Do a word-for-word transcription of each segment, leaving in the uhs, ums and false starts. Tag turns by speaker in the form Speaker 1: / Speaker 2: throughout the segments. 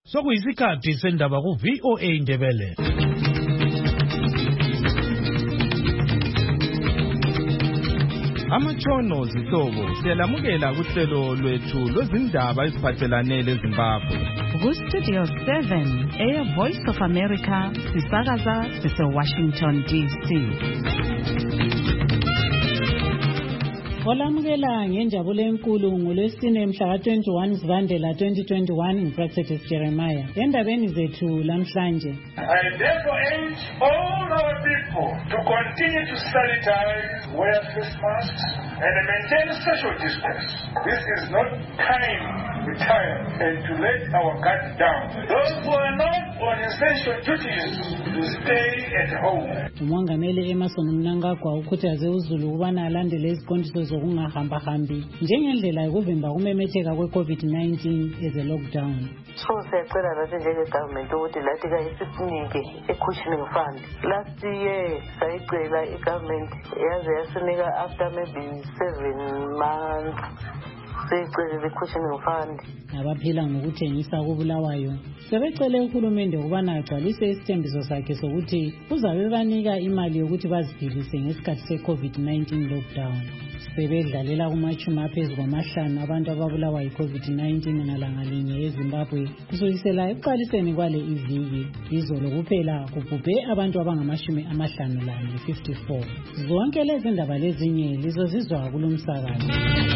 Speaker 1: Sokuyisikhathi sendaba ku V O A Indebele. Amatshono zihlobo siyalamukela kuhlelo lwethu lwezindaba eziphathelane leZimbabwe.
Speaker 2: Ku Studio seven, Air Voice of America, sisakaza sise Washington D C.
Speaker 3: Olamukela ngenjabulo enkulu ngolwesine mhla twenty-one Zibandlela twenty twenty-one ngiphatheke Jeremiah. Endabeni zethu lamhlanje.
Speaker 4: I therefore urge all our people to continue to sanitize, wear face masks, and maintain social distance. This is not time to retire and to let our guard down. Those who are not on essential duties to stay at home.
Speaker 3: Umongameli Emerson Mnangagwa ukhuthaze uZulu ukubana alandele iziqondiso zokungahamba hambi njengendlela yokuvimba ukumemetheka kwe-COVID nineteen eze lockdown.
Speaker 5: So siyacela nathi njenge-government ukuthi lathi kayisinike e-cushioning fund. Last year sayicela i-government yaze yasinika after maybe seven months siyicela i-cushioning fund.
Speaker 3: Abaphila ngokuthengisa kubulawayo sebecele uhulumende ukubana agcwalise isithembiso sakhe sokuthi uzabe banika imali yokuthi baziphilise ngesikhathi se-COVID nineteen lockdown. Sebedlalela kumachumi aphezu kwamahlanu abantu ababulawa yi-COVID nineteen ngalanga linye eZimbabwe kusukisela ekuqaliseni kwale iviki. Izolo kuphela kubhubhe abantu abangamashumi amahlanu lane fifty-four. Zonke lezi ndaba lezinye lizozizwa kulomsakazo.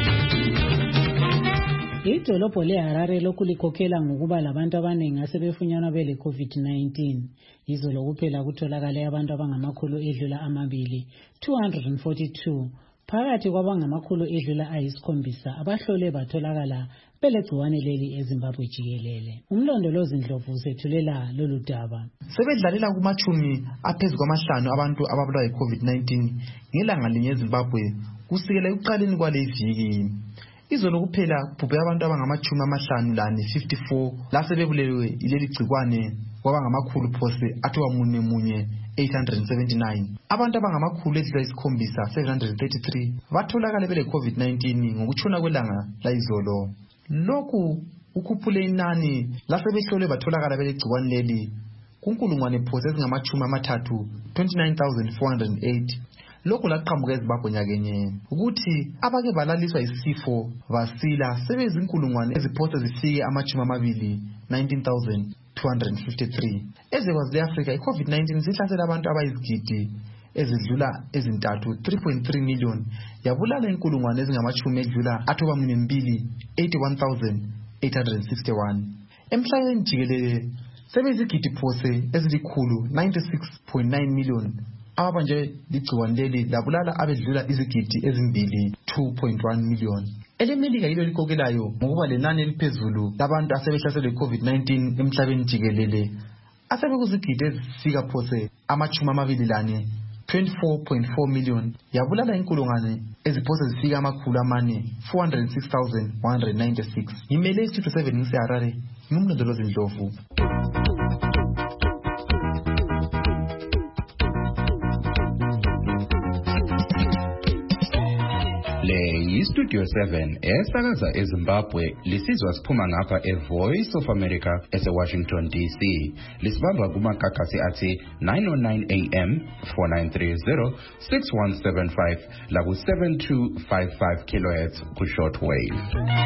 Speaker 3: Idolobho leHarare lokhu likhokhela ngokuba labantu abaningi asebefunyanwa bele COVID nineteen. Izolo kuphela kutholakale abantu abangamakhulu edlula amabili two hundred forty-two. Phakathi kwabangamakhulu edlula ayisikhombisa abahlole batholakala belegciwane leli eZimbabwe jikelele. Umlondolozi Ndlovu usethulela lolu daba.
Speaker 6: Sebedlalela kumachumi aphezu kwamahlanu abantu ababulawa yi-COVID nineteen ngelanga linye eZimbabwe kusukela ekuqaleni kwale viki. Izolo kuphela kubhubhe abantu abangamachumi amahlanu lane fifty-four lasebebulewe ileli gcikwane kwabangamakhulu phose athiwa munye munye eight hundred seventy-nine. Abantu abangamakhulu edlula isikhombisa seven hundred thirty-three batholakala bele COVID nineteen ngokutshona kwelanga la izolo. Lokhu ukhuphule inani lasebehlolwe batholakala bele gcikwane leli kunkulungwane phose ezingamachumi amathathu twenty-nine thousand four hundred eight. Lokhu laqhamuka eZimbabwe nyakenye ukuthi abake balaliswa isifo basila sebezinkulungwane eziphose zifike amachumi amabili nineteen thousand two hundred fifty-three. Ezekwazi le-Afrika i-COVID nineteen sihlasela abantu abayizigidi ezidlula ezintathu three point three million yabulala inkulungwane ezingamachumi edlula athoba munye mbili eighty-one thousand eight hundred sixty-one. Emhlabeni jikelele sebezigidi phose ezilikhulu ninety-six point nine million abanje ligciwane leli labulala abedlula izigidi ezimbili two point one million. EleMelika yilo likokelayo ngokuba lenani eliphezulu labantu asebehlaselwe yi-COVID nineteen emhlabeni jikelele asebekuzigidi ezifika phose amachumi amabili lane twenty-four point four million yabulala inkulungwane eziphose zifika amakhulu amane four hundred six thousand one hundred ninety-six. Ngimele iStudio seven ngiseHarare ngumlondolozi Ndlovu.
Speaker 7: Le Studio seven esakaza eZimbabwe lisizwa siphuma ngapha eVoice of America ese Washington D C. Lisibamba kumakhakhasi athi nine oh nine A M, four nine three zero, six one seven five la ku seven two five five kilohertz ku shortwave.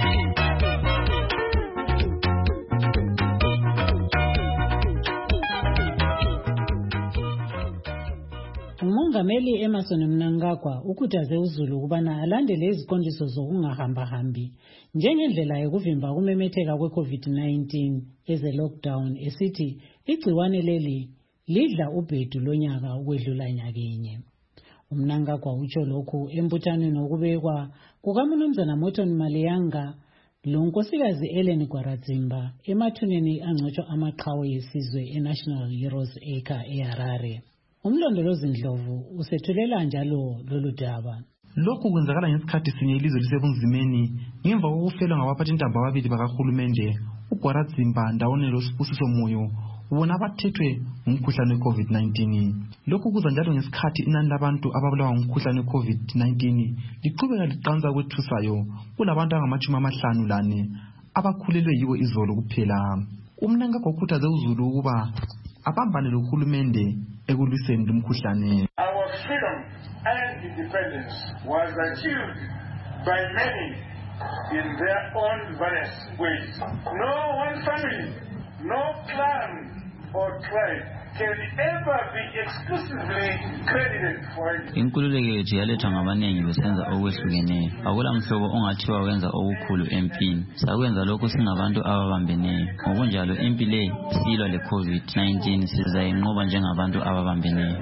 Speaker 3: Umongameli Emerson Mnangagwa ukhuthaze uZulu ukubana alandele iziqondiso zokungahamba hambi njengendlela yokuvimba ukumemetheka kwe-COVID nineteen eze lockdown esithi igciwane leli lidla ubhedu lonyaka ukwedlula nyakenye. Umnangagwa utsho lokhu embuthanweni okubekwa kukaMnumzana Morton Maleyanga lonkosikazi Ellen Gwaradzimba emathuneni angcotshwa amaqhawe yesizwe eNational Heroes Acre eHarare. Umlondolozi Ndlovu usethulela njalo lolu daba.
Speaker 6: Lokhu kwenzakala ngesikhathi sinye ilizwe lisebunzimeni ngemva kokufelwa ngabaphathi intaba ababili bakahulumende uGwaradzimba ndawonye loSibusiso Moyo ubona abathethwe ngumkhuhlane we-COVID nineteen. Lokhu kuza njalo ngesikhathi inani labantu ababulawa ngumkhuhlane we-COVID nineteen liqhubeka liqansa kwethusayo kulabantu abangamachumi amahlanu lane abakhulelwe yiwo izolo kuphela. uMnangagwa ukhuthaze uZulu ukuba abambane lohulumende ekulwiseni lumkhuhlane.
Speaker 4: Our freedom and independence was achieved by many in their own various ways. No one family, no clan or tribe can ever be exclusively credited for it.
Speaker 8: Inkululeko yethu yalethwa ngabanengi besenza okwehlukeneyo. Akula mhlobo ongathiwa wenza okukhulu empini. Sakwenza lokho singabantu ababambeneyo. Ngokunjalo impi le silwa le COVID nineteen sizayinqoba njengabantu ababambeneyo.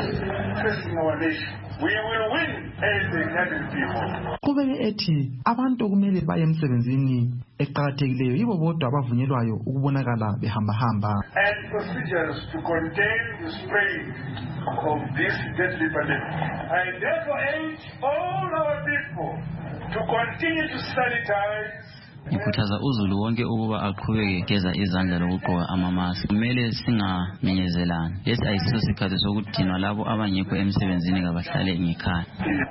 Speaker 4: We will win as the United people.
Speaker 6: Qhubeke ethi abantu kumele baye emsebenzini eqhakathekileyo yibo bodwa abavunyelwayo ukubonakala behamba hamba.
Speaker 4: And procedures to contain the spread of this deadly pandemic. I therefore urge all our people to continue to sanitize.
Speaker 8: Ikhuthaza uZulu wonke ukuba aqhubeke geza izandla lokugqoka amamaski. Kumele singaminyezelani. Lesi ayisiso sikhathi sokudinwa labo abangekho emsebenzini kabahlale ngekhaya.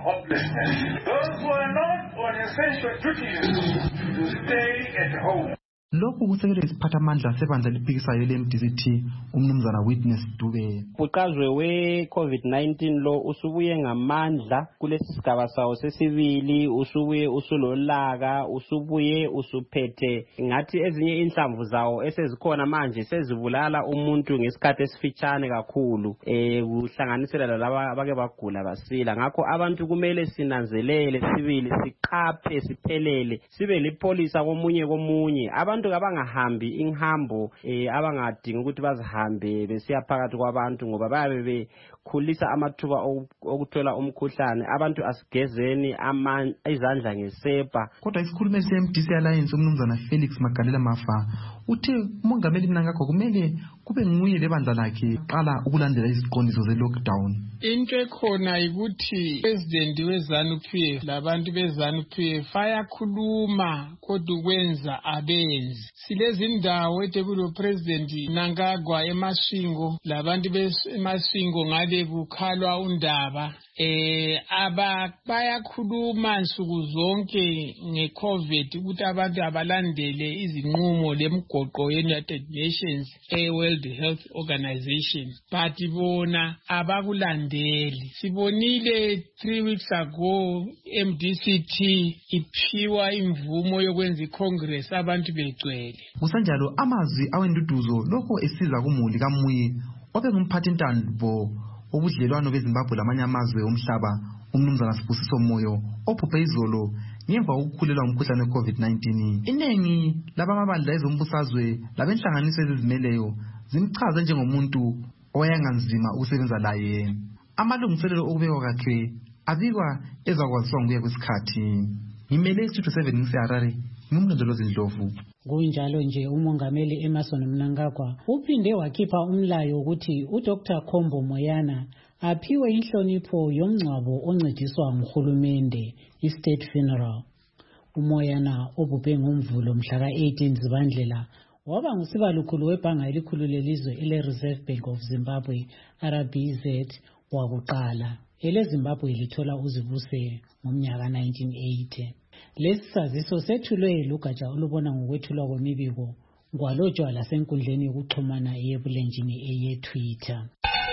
Speaker 4: Those who are not on essential duties to stay at home.
Speaker 6: Lokhu kusekelwe isiphathamandla sebandla liphikisayo le-M D C T umnumzana Witness Dube.
Speaker 9: Uqazwe we-COVID nineteen lo usubuye ngamandla kulesi sigaba sawo sesibili, usubuye usulolaka, usubuye usuphethe ngathi ezinye inhlamvu zawo esezikhona manje sezibulala umuntu ngesikhathi esifitshane kakhulu, eh kuhlanganisela lalaba abake bagula basila. Ngakho abantu kumele sinanzelele sibili, siqaphe, siphelele, sibe lipolisa komunye komunye. Abantu abangahambi inhambo eh abangadinga ukuthi bazihambe besiya phakathi kwabantu ngoba bayabe bekhulisa amathuba okuthola umkhuhlane. Abantu asigezeni izandla ngesepa.
Speaker 6: Kodwa isikhulumeli se-M D C Alliance umnumzana Felix Magalela Mafa uthe umongameli Mnangagwa kumele kube nguye lebandla lakhe qala ukulandela iziqondiso ze-lockdown.
Speaker 10: Into ekhona ukuthi president weZANU P F labantu beZANU P F bayakhuluma kodwa ukwenza abenzi. Silezindawo etekulo president Mnangagwa eMasvingo labantu beMasvingo ngale kukhalwa undaba eh aba bayakhuluma nsuku zonke ngeCovid ukuthi abantu abalandele izinqumo lemgoqo ye-United Nations eh World Health Organization, but bona abakulandeli. Sibonile three weeks ago M D C T iphiwa imvumo yokwenza iCongress abantu begcwele.
Speaker 6: Kusanjalo amazwi awenduduzo lokho esiza kumuli kaMuyi obe ngumphathintambo obudlelwano beZimbabwe lamanye amazwe omhlaba umnumzana Sibusiso Moyo ophuphe izolo ngemva kokukhulelwa umkhuhlane we-COVID nineteen. Inengi labamabandla ezombusazwe labenhlanganiso ezizimeleyo zimchaze njengomuntu owayenganzima ukusebenza laye. Amalungiselelo okubekwa kwakhe abikwa ezakwaziswa nguye kwesikhathi. Ngimele Studio seven ngiseHarare, ngumlondolozi Ndlovu.
Speaker 3: Kunjalo nje umongameli Emmerson Mnangagwa uphinde wakhipha umlayo ukuthi uDr Khombo Moyana aphiwe inhlonipho yomngcwabo oncediswa nguhulumende, i-state funeral. uMoyana obhubhe ngomvulo mhla ka-eighteen Zibandlela waba ngusibalukhulu webhanga elikhulu lelizwe ele-Reserve Bank of Zimbabwe, R B Z, wakuqala ele-Zimbabwe lithola uzibuse ngomnyaka nineteen eighty. Lesi saziso sethulwe lugatsha olubona ngokwethulwa kwemibiko kwalotshwa lasenkundleni yokuxhumana yebulenjini eye-Twitter.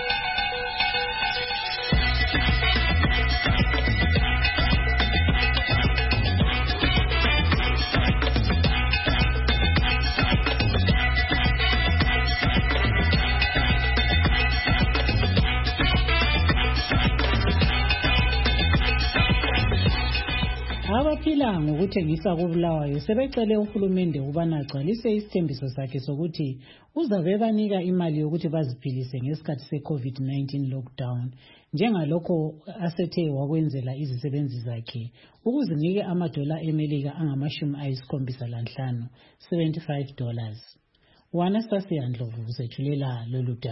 Speaker 3: Abaphila ngokuthengisa kubulawayo sebecele uhulumende ukubana agcwalise isithembiso sakhe sokuthi uzabe banika imali yokuthi baziphilise ngesikhathi se-COVID nineteen lockdown, njengalokho asethe wakwenzela izisebenzi zakhe ukuzinike amadola eMelika angamashumi ayisikhombisa lanhlanu, seventy-five dollars. Wanastasia Ndlovu usethulela lolu daba.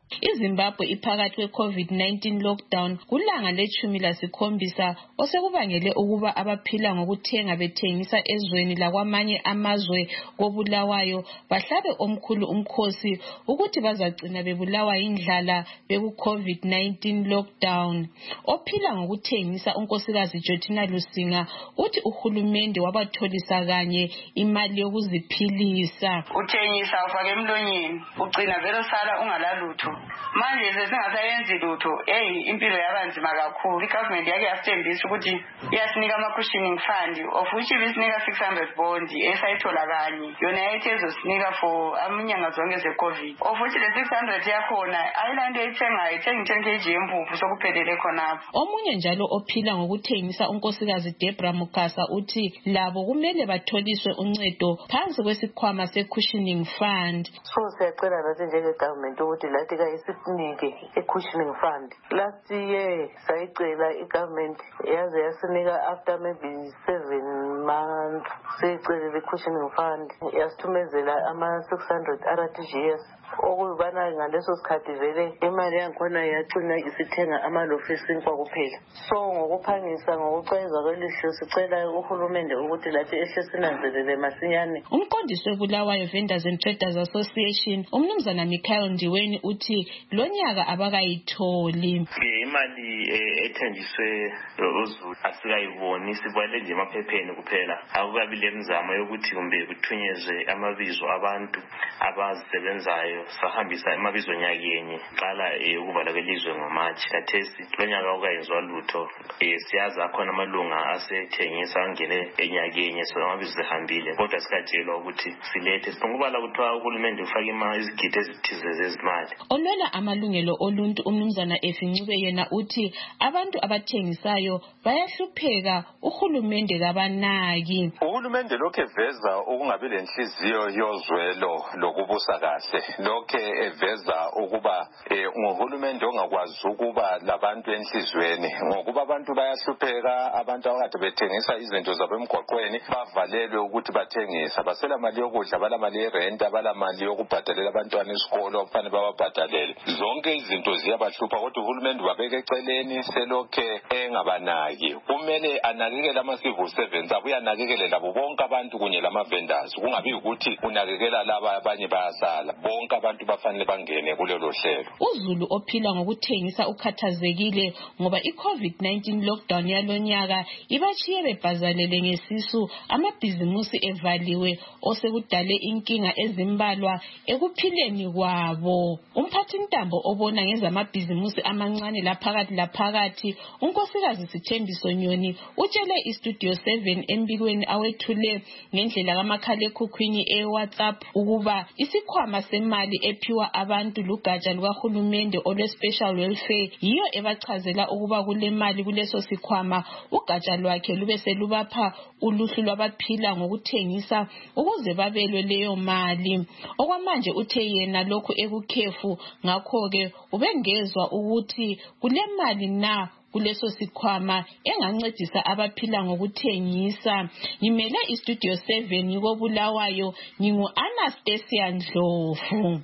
Speaker 11: iZimbabwe iphakathi kwe-COVID nineteen lockdown kulanga lechumi lasikhombisa osekubangele ukuba abaphila ngokuthenga bethengisa ezweni lakwamanye amazwe koBulawayo bahlabe omkhulu umkhosi ukuthi bazagcina bebulawa indlala beku-COVID nineteen lockdown. Ophila ngokuthengisa unkosikazi Jotina Lusinga uthi uhulumende wabatholisa kanye imali yokuziphilisa.
Speaker 12: Uthengisa ufake emlonyeni ugcina vele sala ungalalutho. Manje sesingasayenzi lutho hey impilo yabanzima kakhulu. Igovernment yake yasithembisa ukuthi iyasinika ama cushioning fund of which ibisinika six hundred bond esayithola kanye yona yayithi ezosinika for aminyanga zonke ze-COVID of which le six hundred yakhona ayilanto eyithengayo ithenga ten kilograms yempuphu sokuphelele khonapho.
Speaker 11: Omunye njalo ophila ngokuthengisa unkosikazi Debra Mukasa uthi labo kumele batholiswe uncedo phansi kwesikhwama se-cushioning fund.
Speaker 5: So siyacela nathi njenge-government ukuthi lathi kayisinike i-cushioning fund. Last year sayicela i-government yaze yasinika after maybe seven months siyicelele i-cushioning fund yasithumezela ama-six hundred R T G S okubana ngaleso sikhathi vele imali yankhona yacina isithenga amalofu esinkwa kuphela. So ngokuphangisa ngokucwayeza kwelihle sicela uhulumende ukuthi lathi ehle sinanzelele masinyane.
Speaker 11: Umqondisi weBulawayo Vendors and Traders Association umnumzana Michael Ndiweni uthi lo nyaka abakayitholi.
Speaker 13: Imali ethenjiswe uZulu asikayiboni sibale nje emaphepheni kuphela. Akukabi lemizamo yokuthi kumbe kuthunyezwe amabizo abantu abazisebenzayo sahambisa amabizo nyakenye qala ukuvala kwelizwe ngoMarch kathesi lo nyaka awukayenzwa lutho. Siyazi akhona amalunga asethengisa angene enyakenye so amabizo zihambile kodwa sikatshelwa ukuthi silethe singubala kuthiwa uhulumende ufake izigidi ezithize zezimali.
Speaker 11: Olwela amalungelo oluntu umnumzana Efincube yena uthi abantu abathengisayo bayahlupheka uhulumende kabanaki.
Speaker 14: Uhulumende lokho eveza ukungabi lenhliziyo yozwelo lokubusa kahle. Lokho eveza ukuba uhulumende ongakwazi ukuba labantu enhlizweni ngokuba abantu bayahlupheka. Abantu abakade bethengisa izinto zabo emgwaqweni bavalelwe ukuthi bathengisa basela mali yokudla bala mali yerent abala mali yokubhadalela abantwana esikolo okufanele bababhadalele. Zonke izinto ziyabahlupha kodwa uhulumende babeke eceleni selokhe engabanaki. Kumele anakekele ama-civil servants abuye anakekele labo bonke abantu kunye lama-vendors kungabi ukuthi unakekela laba abanye bayasala. Bonke abantu bafanele bangene kulelo hlelo.
Speaker 11: uZulu ophila ngokuthengisa ukhathazekile ngoba i-COVID nineteen lockdown yalonyaka ibachiye bebhazalele ngesisu amabhizimusi evaliwe osekudale inkinga ezimbalwa ekuphileni kwabo. Umphathintambo obona ngezamabhizimusi amancane laphakathi laphakathi unkosikazi Sithembiso Nyoni utshele iStudio seven embikweni awethule ngendlela kamakhalekhukhwini eWhatsApp ukuba isikhwama semali ephiwa abantu lugatsha lukahulumende olwe-special welfare yiyo ebachazela ukuba kule mali kuleso sikhwama ugatsha lwakhe lube selubapha uluhlu lwabaphila ngokuthengisa ukuze babelwe leyo mali. Okwamanje uthe yena lokhu ekukhefu ngakho-ke ubengezwa ukuthi kule mali na kuleso sikhwama engancedisa abaphila ngokuthengisa. Ngimele iStudio seven yikoBulawayo ngingu-Anastasia Ndlovu.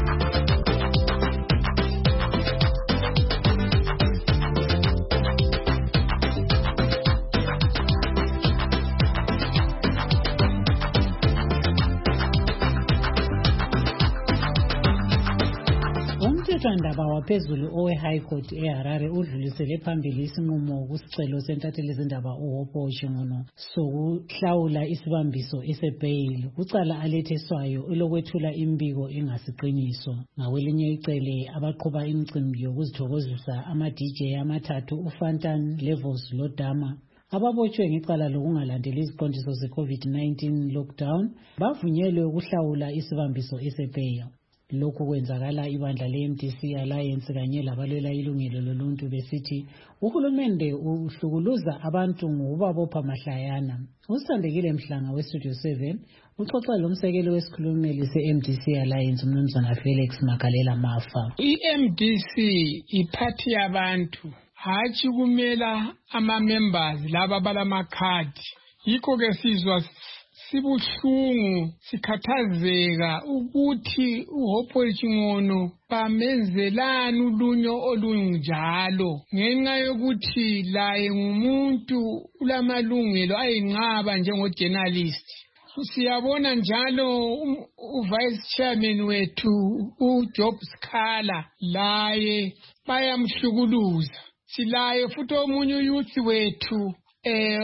Speaker 3: Umthethwandaba waphezulu owe-High Court eHarare udlulisele phambili isinqumo kusicelo sentatheli zindaba uHopo Shingono sokuhlawula isibambiso esebheyili kucala aletheswayo elokwethula imbiko engasiqiniso. Ngakwelinye icele abaqhuba imicimbi yokuzithokozisa ama-D J amathathu uFantan, Levels loDama ababotshwe ngecala lokungalandeli iziqondiso ze-COVID nineteen lockdown bavunyelwe ukuhlawula isibambiso esebheyili. Lokhu kwenzakala ibandla le-M D C Alliance kanye labalwela ilungelo loluntu besithi uhulumende uhlukuluza abantu ngokubabopha mahlayana. Usandekile Mhlanga weStudio seven uxoxa lomsekeli wesikhulumeli se-M D C Alliance umnumzana Felix Makalela Mafa.
Speaker 10: I-M D C iphathi yabantu hatshi kumela ama-members laba balamakhadi. Yikho ke sizwa sibuhlungu sikhathazeka ukuthi uHopewell Chingono bamenzelani ulunyo olunjalo ngenxa yokuthi laye ngumuntu ulamalungelo ayinqaba njengojournalist. Siyabona njalo uvice chairman wethu uJob Skhala laye bayamhlukuluza. Silaye futhi omunye uyouth wethu eh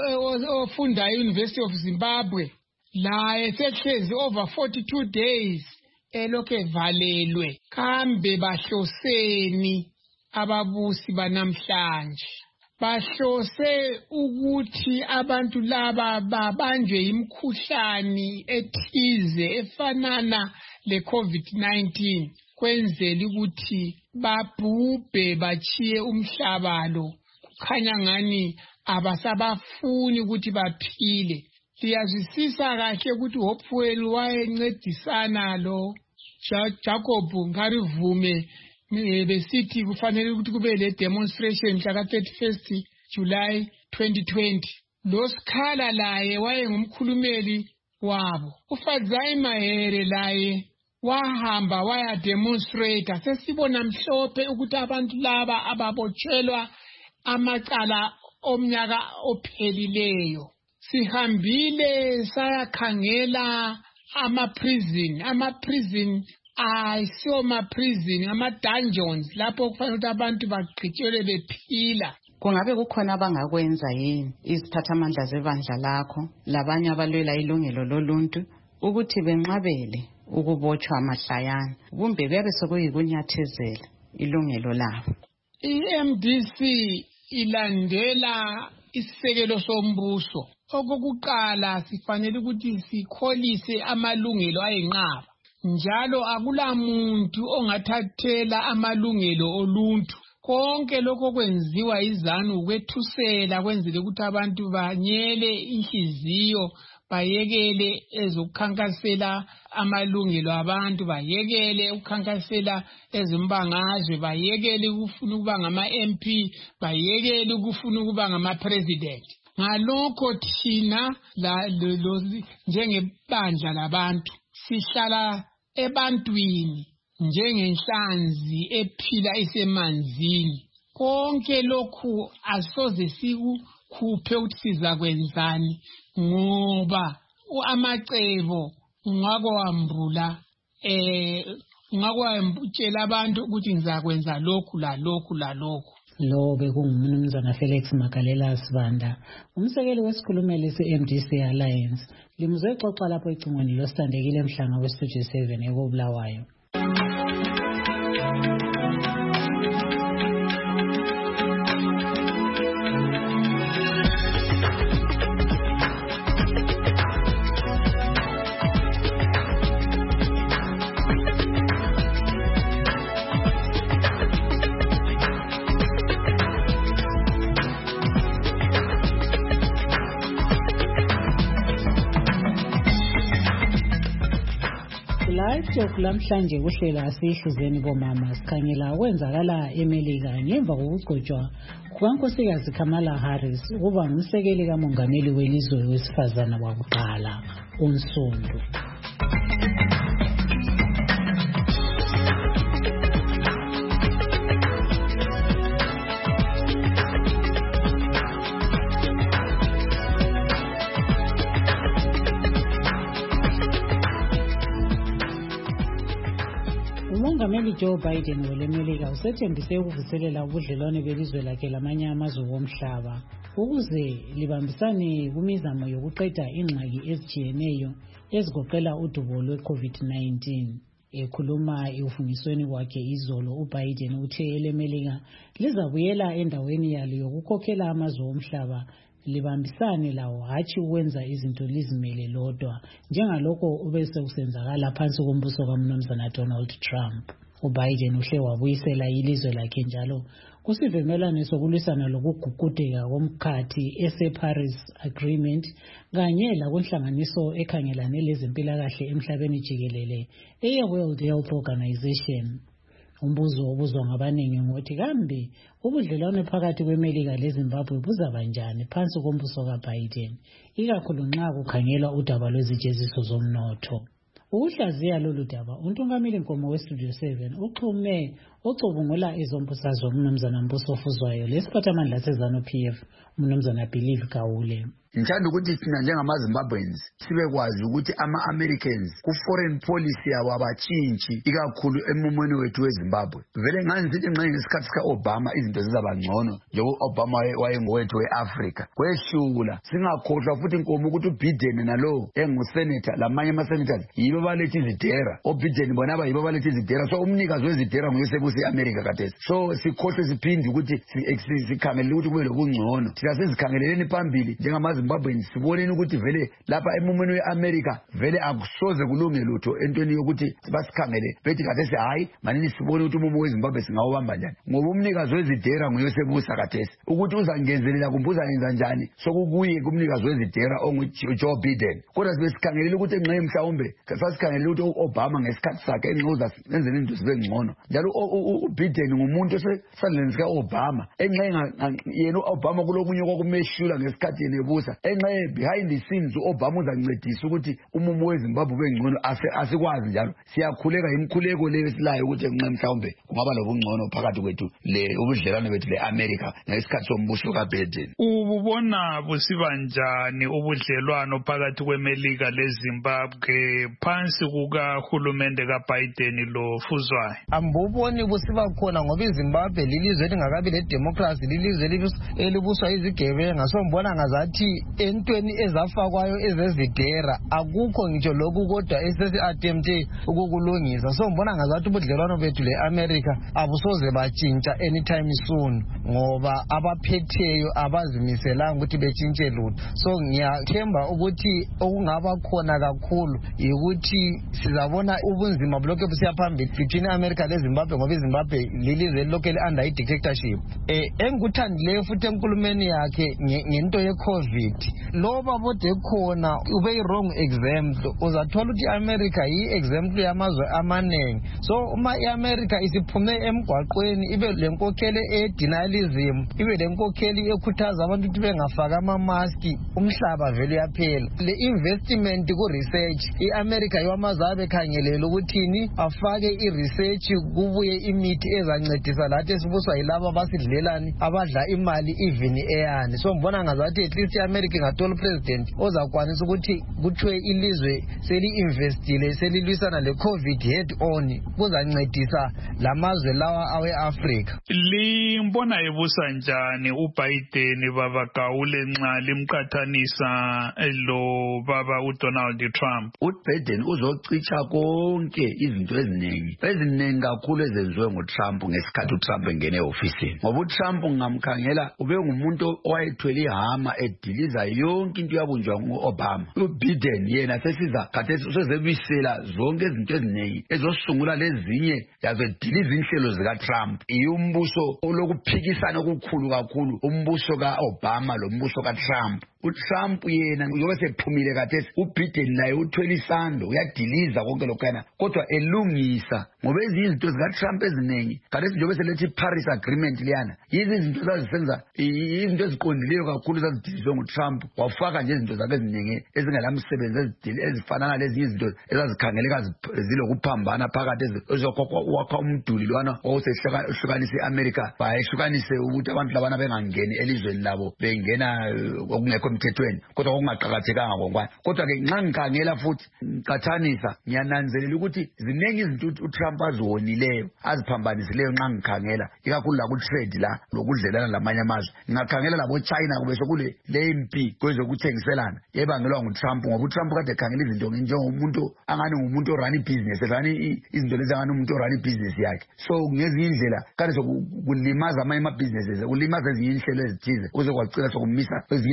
Speaker 10: ofunda e-University of Zimbabwe laye sehlezi over forty-two days elokhu evalelwe. Kambe bahloseni ababusi banamhlanje? Bahlose ukuthi abantu laba babanjwe imkhuhlane ethize efanana le-COVID nineteen kwenzela ukuthi babhubhe bachiye umhlaba lo. Kukhanya ngani abasabafuni ukuthi baphile. Siyazwisisa kahle ukuthi uHopewell wayencedisana lo Jacob Ngarivume besithi kufanele ukuthi kube le demonstration mhla thirty-first July twenty twenty. Lo Skhala laye wayengumkhulumeli wabo. uFadzai Mahere laye wahamba waya demonstrate. Sesibona mhlophe ukuthi abantu laba ababotshelwa amacala omnyaka ophelileyo. Sihambile sayakhangela ama-prison. Ama-prison ayisiwo ma-prison, ama-dungeons lapho kufanele ukuthi abantu bagqitshelwe bephila.
Speaker 2: Kungabe kukhona abangakwenza yini iziphathamandla zebandla lakho labanye abalwela ilungelo loluntu ukuthi benqabele ukubotshwa amahlayana kumbe kuyabe sekuyikunyathezela ilungelo labo?
Speaker 10: I-M D C ilandela isisekelo sombuso. Okokuqala sifanele ukuthi sikholise amalungelo ayinqaba. Njalo akula muntu ongathathela amalungelo oluntu. Konke lokho kwenziwa izanu ukwethusela kwenzele ukuthi abantu banyele inhliziyo, bayekele ezokukhankasela amalungelo abantu, bayekele ukukhankasela ezimbangazwe, bayekele ukufuna ukuba ngama-M P, bayekele ukufuna ukuba ngama-president. Ngalokho thina njengebandla labantu sihlala ebantwini njengenhlanzi ephila isemanzini. Konke lokhu asoze sikukhuphe ukuthi sizakwenzani ngoba amacebo ngakwambula eh ngakwambutshela abantu ukuthi ngizakwenza lokhu la lokhu la lokhu.
Speaker 3: Lo bekungumnumzana Felix Magalela Sibanda, umsekeli wesikhulumeli se-M D C Alliance. Limuzwe exoxa lapho ecingweni losithandekile Mhlanga we-Studio seven ekobulawayo. Kulamhlanje kuhlela asihluzeni bomama sikhangela kwenzakala eMelika ngemva kokugcotshwa kukankosikazi Kamala Harris ukuba ngumsekeli kamongameli welizwe wesifazana wakuqala uNsundu. uMongameli Joe Biden welemelika usethembise ukuvuselela ubudlelwane belizwe lakhe lamanye amazwe omhlaba ukuze libambisane kumizamo yokuqeda ingxaki ezijiyeneyo ezigoqela udubo lwe-COVID nineteen. Ekhuluma ekufungisweni kwakhe izolo, uBiden uthe elemelika lizabuyela endaweni yalo yokukhokhela amazwe omhlaba libambisane lawo hatshi ukwenza izinto lizimele lodwa njengalokho ubese usenzakala phansi kombuso kaMnumzana Donald Trump. uBiden uhle wabuyisela ilizwe lakhe njalo kusivumelwano sokulwisana lokuguqudeka komkhathi ese-Paris Agreement kanye lakunhlanganiso ekhangelane lezempilakahle emhlabeni jikelele eye-World Health Organization. Umbuzo obuzwa ngabaningi ngokuthi kambe ubudlelwano phakathi kweMelika leZimbabwe buzaba njani phansi kombuso kaBiden, ikakhulu nxa kukhangelwa udaba lwezijeziso zomnotho. Ukuhlaziya lolu daba, uNtungameli Nkomo weStudio seven uxhume ocubungula izombusazwe uMnumzana Mbuso Fuzwayo lesiphathamandla seZanu-P F uMnumzana Believe Gawule.
Speaker 15: Ngithanda ukuthi thina njengama-Zimbabweans sibekwazi ukuthi ama-Americans ku-foreign policy yabo abatshintshi ikakhulu emumweni wethu weZimbabwe. Vele ngani sithi nxa ngesikhathi sika-Obama izinto zizaba ngcono njengoba Obama wayengowethu we-Afrika. Kwehlula singakhohlwa futhi Nkomo ukuthi uBiden nalo engusenator lamanye ama-senators yibo baletha izidera. OBiden bona abayibo baletha izidera. So umnikazi wezidera nguye sebusa i-America khathesi. So sikhohle siphinde ukuthi sikhangelele ukuthi kube lokungcono. Thina sizikhangeleleni phambili njengama Zimbabwe siboneni ukuthi vele lapha emumweni we-America vele akusoze kulunge lutho entweni yokuthi basikhangele bethi kathesi hayi manini sibone ukuthi umumo weZimbabwe singawubamba njani ngoba umnikazi wezidera nguye sebusa kathesi ukuthi uzangezelela kumbe uzangenza njani sokukuye kumnikazi wezidera onguJoe Biden. Kodwa sibe sikhangelele ukuthi enxe mhlawumbe sasikhangelele ukuthi u-Obama ngesikhathi sakhe enxuza enzele into sibe ngcono njalo uBiden ngumuntu osesandleni sika-Obama enxe yena u-Obama kulokunye kwakumeshula ngesikhathi yena ebusa enxe behind the scenes uObama uzancedisa ukuthi umumo weZimbabwe ubengcono asikwazi njalo siyakhuleka imkhuleko leyo esilayo ukuthi enxe mhlawumbe kungaba lobungcono phakathi kwethu le ubudlelwane bethu leAmerica ngesikhathi sombuso kaBiden.
Speaker 16: Ububona busiba njani ubudlelwano phakathi kweMelika leZimbabwe phansi kukahulumende kaBiden lo Fuzwayo?
Speaker 17: Ambuboni busiba khona ngoba iZimbabwe lilizwe elingakabi ledemocracy, lilizwe elibuswa izigebenga. So mbona ngazathi entweni ezafakwayo ezezidera akukho ngitsho lokhu kodwa esesi-attempte ukukulungisa. So mbona ngazathi ubudlelwano bethu le-America abusoze batshintsha anytime soon ngoba abaphetheyo abazimiselanga ukuthi betshintshe lutho. So ngiyathemba ukuthi okungaba khona kakhulu yikuthi sizabona ubunzima bulokhu busiya phambili between America leZimbabwe ngoba iZimbabwe lilizwe elilokhu eli-under i-dictatorship. Eh engikuthandileyo futhi enkulumeni yakhe ngento ye-COVID loba bode khona ube i-wrong example uzathola ukuthi i-America yi-example yamazwe amanengi. So uma i-America isiphume emgwaqweni ibe lenkokheli e-denialism ibe lenkokheli ekhuthaza abantu ukuthi bengafaka ama-maski umhlaba vele yaphela. Le investment ku-research i-America yamazwe abekhangelele ukuthini afake i-research kubuye imithi ezancedisa lathi esibuswa yilabo abasidlelani abadla imali even eyani. So mbona ngazathi at least i-America ingathola president ozakwanisa ukuthi kuthiwe ilizwe seli-investile selilwisana le-COVID head on kuzancedisa lamazwe lawa awe-Afrika.
Speaker 16: Limbona ebusa njani uBiden baba Gawule nxa limqathanisa lo baba uDonald Trump?
Speaker 15: uBiden uzocitsha konke izinto eziningi eziningi kakhulu ezenziwe nguTrump ngesikhathi uTrump engene e-ofisini ngoba uTrump ngamkhangela ube ngumuntu owayethwele ihama ediliza yonke into yabunjwa ngu-Obama. uBiden yena sesiza khathesi usezebisela zonke izinto eziningi ezosungula lezinye yazediliza inhlelo zikaTrump. Iyumbuso olokuphikisana okukhulu kakhulu umbuso kaObama lo mbuso kaTrump. uTrump yena uyobe sephumile khathesi uBiden naye uthwele isando uyadiliza konke lokhana kodwa elungisa ngoba ezinye izinto zikaTrump eziningi khathesi njengoba selethe i-Paris Agreement liyana yizi izinto ezazisenza izinto eziqondileyo kakhulu ezazidilizwe nguTrump wafaka nje izinto zakhe eziningi ezingelamsebenzi ezifana nalezinye izinto ezazikhangeleka zilokuphambana phakathi ezokwakha umduli lwana owawusehlukanisa i-America bayehlukanise ukuthi abantu labana bengangeni elizweni labo bengena okungekho emthethweni kodwa okungaqhakathekanga ngokwani. Kodwa ke nxa ngikhangela futhi ngicathanisa ngiyananzelela ukuthi ziningi izinto uTrump aziwonileyo aziphambanisileyo nxa ngikhangela ikakhulu la ku-trade la lokudlelana lamanye amazwe. Ngingakhangela labo China kube sokule le mpi kwezokuthengiselana ebangelwa nguTrump ngoba uTrump kade ekhangela izinto njengomuntu angani ngumuntu orun business ezani izinto lezi angani umuntu orun business yakhe. So ngezinye indlela kade sokulimaza amanye ama businesses kulimaza ezinye inhlelo ezithize kuze kwagcina sokumisa ezinye inhlelo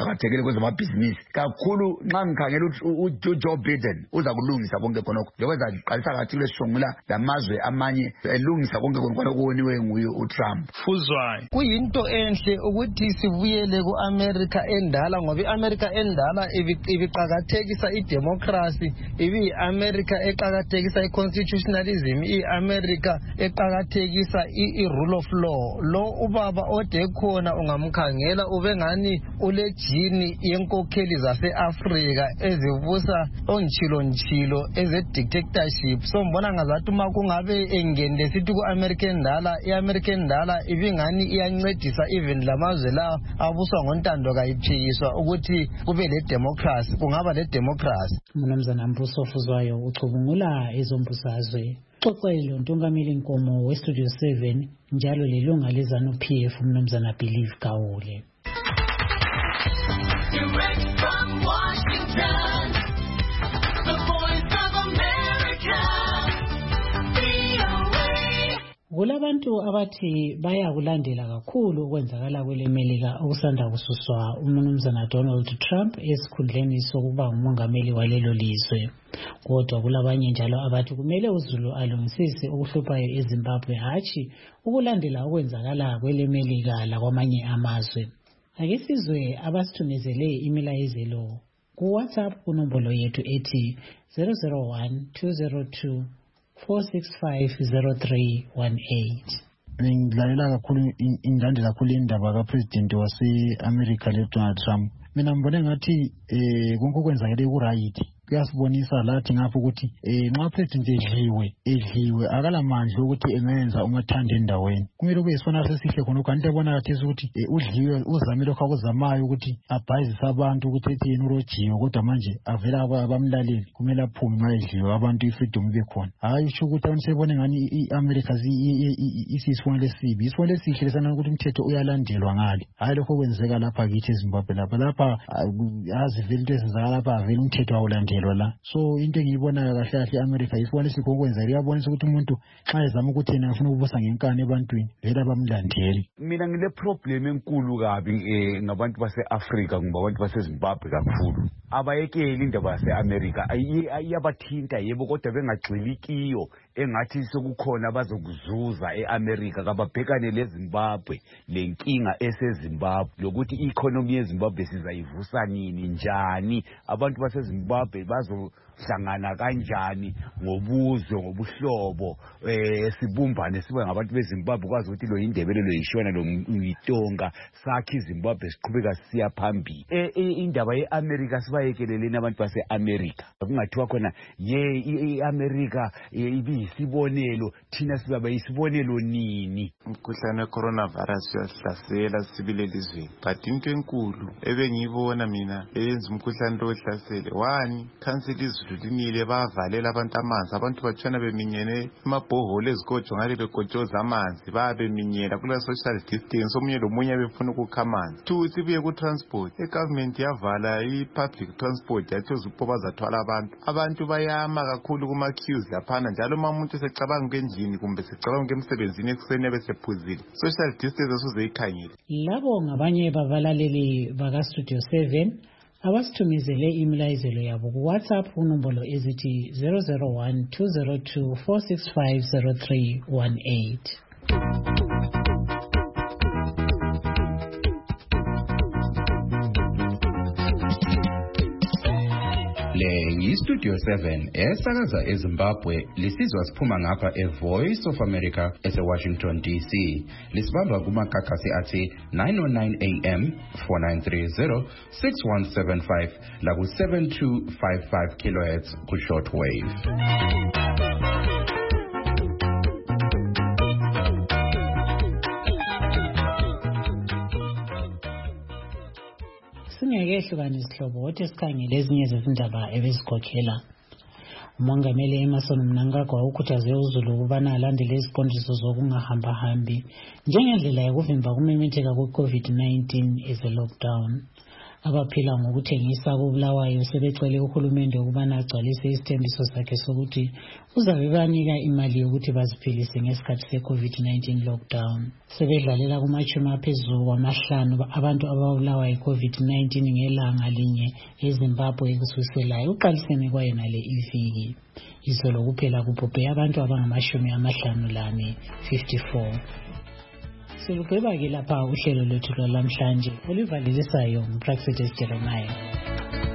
Speaker 15: eqhakathekile kwezamabhizinisi kakhulu nxa ngikhangela ukuthi uJoe Biden uza kulungisa konke khonokho njengoba qalisa kathi lesishongula lamazwe amanye elungisa konke khonokho okuniwe nguye uTrump.
Speaker 16: Fuzwayo
Speaker 17: kuyinto enhle ukuthi sibuyele ku-America endala ngoba i-America endala ibiqakathekisa idemocracy, ibi-America eqakathekisa i-constitutionalism, i-America eqakathekisa i-rule of law. Lo ubaba ode khona ungamkhangela ubengani ulejini yenkokheli zase-Afrika ezivusa ongitshilo ntshilo eze-dictatorship. So mbona ngazathi uma kungabe engende sithi ku-America endala, i-America endala ibingani iyancedisa even lamazwe la abuswa ngontando kayiphikiswa ukuthi kube le democracy, kungaba le democracy.
Speaker 3: Mnumzana Mbuso Fuzwayo ucubungula ezombusazwe. Xoxelo Ntungamili Nkomo weStudio seven njalo lelunga leZanu-P F Mnumzana Believe Kawule. Direct from Washington, the voice of America, V O A. Kulabantu abathi bayakulandela kakhulu ukwenzakala kwelemelika okusanda kususwa uMnumzana Donald Trump esikhundleni sokuba ngumongameli walelo lizwe. Kodwa kulabanye njalo abathi kumele uZulu alungisise ukuhluphayo eZimbabwe hatshi ukulandela okwenzakala kwelemelika lakwamanye amazwe. Ake sizwe abasithumezele imilayezelo ku WhatsApp kunombolo yethu ethi zero zero one two zero two four six five zero three one eight.
Speaker 18: Ngidlalela kakhulu indande kakhulu indaba kaPresident wase-America leDonald Trump. Mina ngibone ngathi eh konke kwenzakele ku-right. Kuyasibonisa lathi ngapho ukuthi eh nxa president edliwe edliwe akalamandla ukuthi engenza umathanda endaweni. Kumele kube isona sesihle khona kanti ebona kathi ukuthi udliwe uzamile ukuzamayo ukuthi abhayizise abantu ukuthi ethi yena urojiwe kodwa manje avela abamlaleli kumele aphume nxa edliwe abantu ifreedom ibe khona. Hayi usho ukuthi abantu sebone ngani iAmerica isisifona lesibi isifona lesihle lesana ukuthi umthetho uyalandelwa ngale. Hayi lokho kwenzeka lapha kithi eZimbabwe lapha lapha azi vele into ezenzakala lapha vele umthetho awulandelwa. So into engiyibona kahle kahle eAmerica isibone sikho kwenza iyabonisa ukuthi umuntu xa ezama ukuthi yena ufuna ukubusa ngenkani ebantwini vele abamlandeli.
Speaker 19: Mina ngile problem enkulu kabi ngabantu base-Afrika ngoba abantu base-Zimbabwe kakhulu abayekeli indaba yase-America iyabathinta yebo kodwa bengagxili kiyo engathi sokukhona bazokuzuza e-America kababhekane leZimbabwe lenkinga eseZimbabwe lokuthi i-economy yeZimbabwe sizayivusa nini njani abantu baseZimbabwe bazohlangana kanjani ngobuzwe ngobuhlobo eh sibumbane sibe ngabantu beZimbabwe kwazi ukuthi lo indebele lo yishona lo uyitonga sakhi iZimbabwe siqhubeka siya phambili indaba yeAmerica sibayekeleleni abantu baseAmerica kungathiwa khona ye iAmerica ibiyisibonelo thina sizabe isibonelo nini.
Speaker 20: Umkhuhlane weCoronavirus uyahlasela sibile elizweni but into enkulu ebengiyibona mina eyenza umkhuhlane lo uhlasele one cancel izulu linile bavalela abantu amanzi abantu batshona beminyene emabhoholo ezikotsho ngale bekotshoza amanzi babeminyela kula social distance omunye lomunye befuna ukukha amanzi. Two sibuye ku transport egovernment yavala i-public transport yathi uzipho bazathwala abantu abantu bayama kakhulu kuma queues laphana njalo uma umuntu secabanga endlini kumbe secabanga emsebenzini ekuseni besephuzile social distance asuze ikhangile.
Speaker 3: Labo ngabanye babalaleli baka Studio seven abasithumezele imilayezelo yabo ku WhatsApp unombolo ezithi zero zero one two zero two four six five zero three one eight.
Speaker 7: Le yiStudio seven esakaza eZimbabwe lisizwa siphuma ngapha eVoice of America eseWashington D C. Lisibamba kumakhakhasi athi nine oh nine A M, four nine three zero, six one seven five laku seven two five five kilohertz ku shortwave.
Speaker 3: Singekehluka nesihlobo wothi sikhangele ezinye zezindaba ebezikhokhela. Umongameli Emmerson Mnangagwa ukhuthaze uZulu ukubana alandele iziqondiso zokungahamba hambi njengendlela yokuvimba kumemetheka kwe-COVID nineteen eze lockdown. abaphila ngokuthengisa koBulawayo sebecele uhulumende ukubana agcwalise isithembiso sakhe sokuthi uzabe banika imali yokuthi baziphilise ngesikhathi se-covid nineteen lockdown. Sebedlalela kumachumi aphezulu kwamahlanu abantu ababulawa yi-covid nineteen ngelanga linye eZimbabwe kusukela uqaliseni kwayona le iviki. Izolo kuphela kubhubhe abantu abangamashumi amahlanu lane fifty-four. Silugweba ke lapha uhlelo lwethu lwalamhlanje oluvalisayo nguPraxedes Jeremiah.